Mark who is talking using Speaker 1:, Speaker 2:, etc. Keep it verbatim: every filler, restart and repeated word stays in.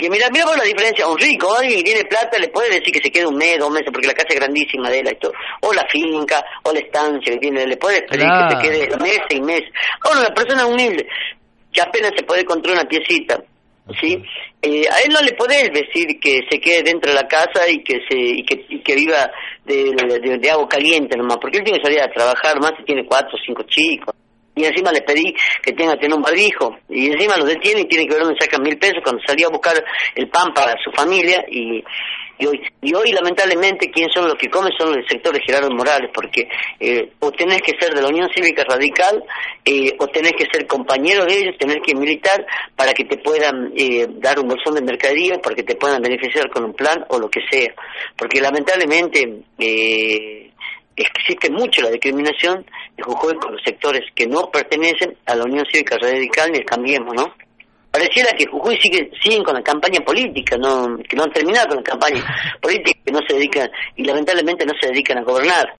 Speaker 1: Porque mira, mira por la diferencia, un rico, alguien que tiene plata le puede decir que se quede un mes, dos meses, porque la casa es grandísima de él y todo, o la finca, o la estancia que tiene, le puede pedir claro. que se quede meses y meses. Ahora, una persona humilde, que apenas se puede construir una piecita, ¿sí? Eh, a él no le podés decir que se quede dentro de la casa y que se y que, y que viva de, de, de agua caliente nomás, porque él tiene que salir a trabajar, más si tiene cuatro o cinco chicos. Y encima le pedí que tenga que tener un barbijo, y encima lo detiene y tiene que ver dónde sacan mil pesos cuando salía a buscar el pan para su familia, y, y hoy y hoy lamentablemente quienes son los que comen son los sectores Gerardo Morales, porque eh, o tenés que ser de la Unión Cívica Radical, eh, o tenés que ser compañero de ellos, tenés que militar para que te puedan eh, dar un bolsón de mercadería, para que te puedan beneficiar con un plan o lo que sea, porque lamentablemente eh, existe mucho la discriminación de Jujuy con los sectores que no pertenecen a la Unión Cívica Radical ni el Cambiemos, ¿no? Pareciera que Jujuy sigue, siguen con la campaña política, no que no han terminado con la campaña política, que no se dedican, y lamentablemente no se dedican a gobernar.